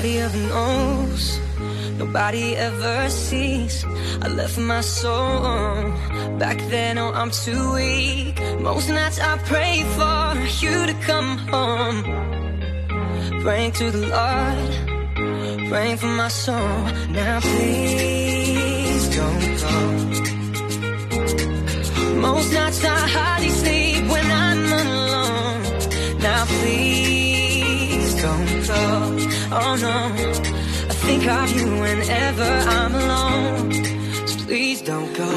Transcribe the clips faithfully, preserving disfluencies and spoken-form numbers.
Nobody ever knows, nobody ever sees. I left my soul back then, oh I'm too weak. Most nights I pray for you to come home, praying to the Lord, praying for my soul. Now please don't go. Most nights I hardly sleep when I'm alone. Now please don't go. Oh no, I think of you whenever I'm alone. So please don't go.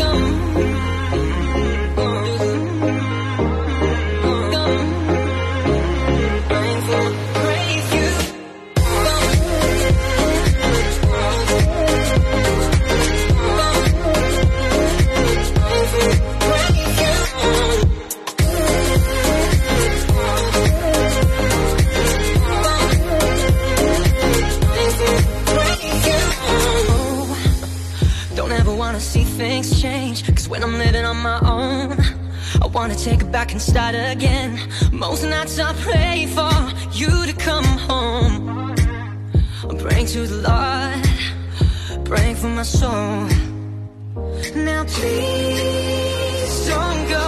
See things change, cause when I'm living on my own, I wanna take it back and start again. Most nights I pray for you to come home. I'm praying to the Lord, praying for my soul. Now please don't go.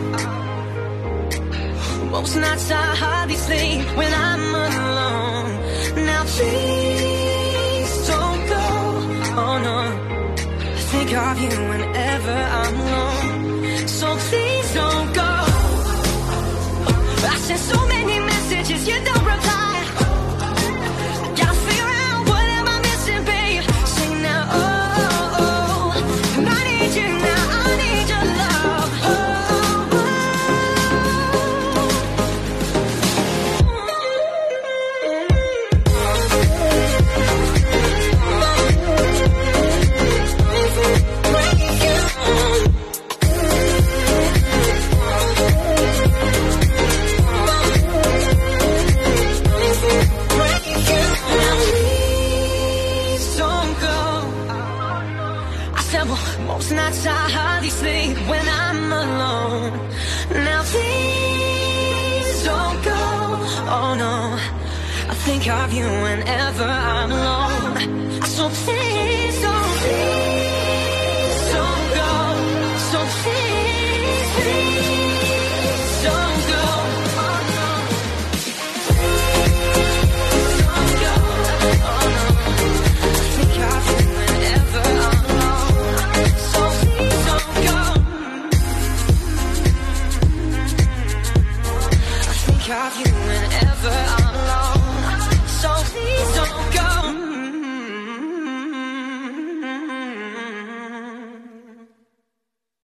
Most nights I hardly sleep when I'm alone. Now please don't go. Oh no, think of you whenever I'm alone. So please don't go. I sent so many messages, you don't reply. I gotta figure out what am I missing, babe. Sing now, oh, oh, oh. And I need you now, I need your love. Oh, oh, oh. Most nights I hardly sleep when I'm alone. Now please don't go. Oh no, I think of you whenever I'm alone. So please don't, please don't go. So please, please don't go. Oh no, please don't go. Oh no, I think of you whenever I'm alone. So please don't go. I think of you